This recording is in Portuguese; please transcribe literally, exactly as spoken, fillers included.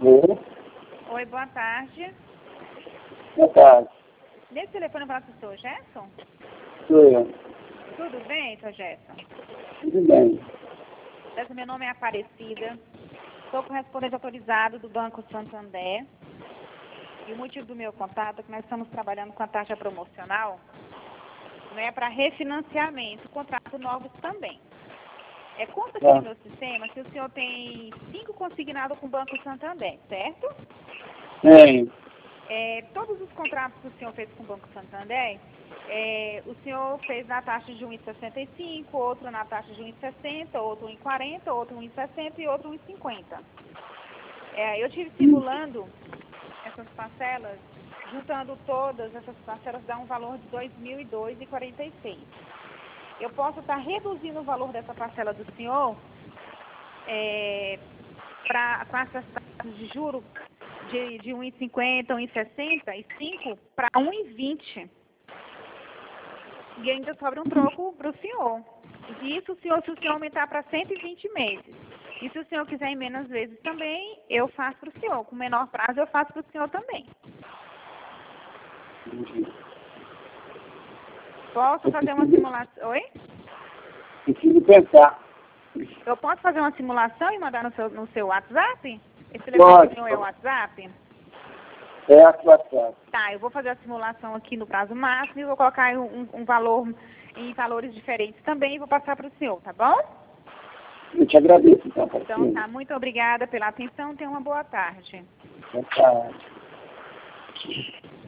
Alô? Oi, boa tarde. Boa tarde. Nesse telefone eu falo com o senhor Gerson? Sou eu. Tudo bem, senhor Gerson? Tudo bem. Meu nome é Aparecida. Sou correspondente autorizado do Banco Santander. E o motivo do meu contato é que nós estamos trabalhando com a taxa promocional, não é para refinanciamento, contrato novos também. É, conta aqui Ah. no meu sistema que o senhor tem cinco consignados com o Banco Santander, certo? Tem. É, todos os contratos que o senhor fez com o Banco Santander, é, o senhor fez na taxa de um vírgula sessenta e cinco, outro na taxa de um vírgula sessenta, outro um vírgula quarenta, outro um vírgula sessenta e outro um vírgula cinquenta. É, eu tive simulando essas parcelas, juntando todas essas parcelas, dá um valor de dois mil e dois reais e quarenta e seis centavos. Eu posso estar reduzindo o valor dessa parcela do senhor é, pra, com essas taxas de juros de, de um vírgula cinquenta, um vírgula sessenta e cinco para um vírgula vinte. E ainda sobra um troco para o senhor. E isso, senhor, se o senhor aumentar para cento e vinte meses. E se o senhor quiser em menos vezes também, eu faço para o senhor. Com menor prazo, eu faço para o senhor também. Entendi. Posso fazer uma simulação? Oi? Preciso pensar. Eu posso fazer uma simulação e mandar no seu, no seu WhatsApp? Esse Pode. telefone meu é o WhatsApp? É a sua casa. Tá, eu vou fazer a simulação aqui no prazo máximo e vou colocar um, um valor em valores diferentes também e vou passar para o senhor, tá bom? Eu te agradeço, então, Então paciente. tá, muito obrigada pela atenção, tenha uma boa tarde. Boa tarde.